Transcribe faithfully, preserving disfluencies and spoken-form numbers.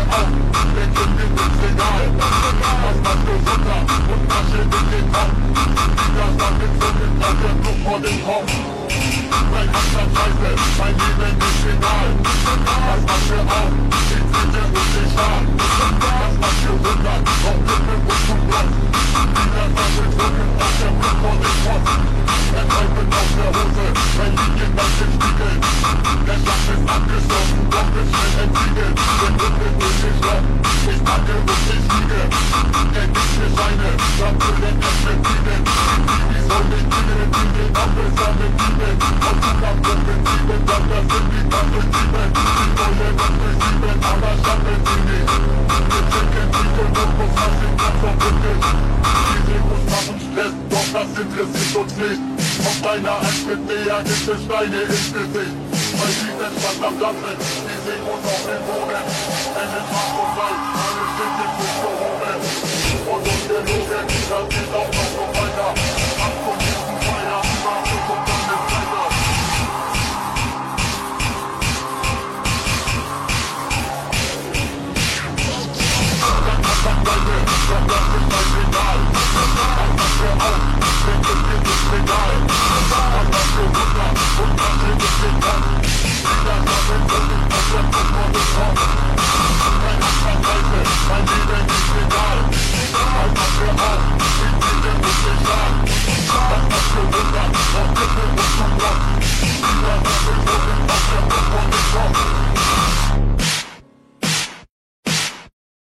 auf, der Kind ist egal. Was man für Futter und Tasche in den Kopf. Wieder zusammengezogen auf der Flucht vor dem Kopf. Mein Anstand scheiße, mein Leben ist egal. Was man für auf, die Tinte und den Stahl. Was man für Wunder, auf Lippe und zum Platz. Wieder zusammengezogen auf der Flucht vor dem Kopf. Der Teufel auf der Hose, mein Linien nach dem Spiegel. Der Schlacht ist abgeschlossen, doch wird schnell entsiegelt. Der Rücken durch den Schlamm, ich packe und ich liege. Der gibt mir Scheine, dafür der Perspektiven. Die soll nicht dienen, die den Ampel sammeln dienen. Aus dem Kampf und mit Sieben, dann das sind die Kampel sieben. Die wollen was für sieben, aber schaffen sie nicht. Wir checken die Kolumbo, was im Kopf verbindet. Die Demos machen Stress, doch das interessiert uns nicht. Auf deiner Hand mit Meer gibt es Steine ins Gesicht. Weil die sind was am Lassen, die sehen uns auf den Boden. Denn in Macht und Leid, alles sind jetzt nicht gehoben. Und ungelogen, das geht auch noch so weiter. Ab von diesem Feuer, über und dann ist weiter. Dann Leute, doch das ist mein Signal. Was für auf, denn es gibt es egal. Was für Wunder und was für den Kopf. Wieder zusammen, und ich auf der Kopf vor dem Kopf. Mein Anstand Leute, mein Leben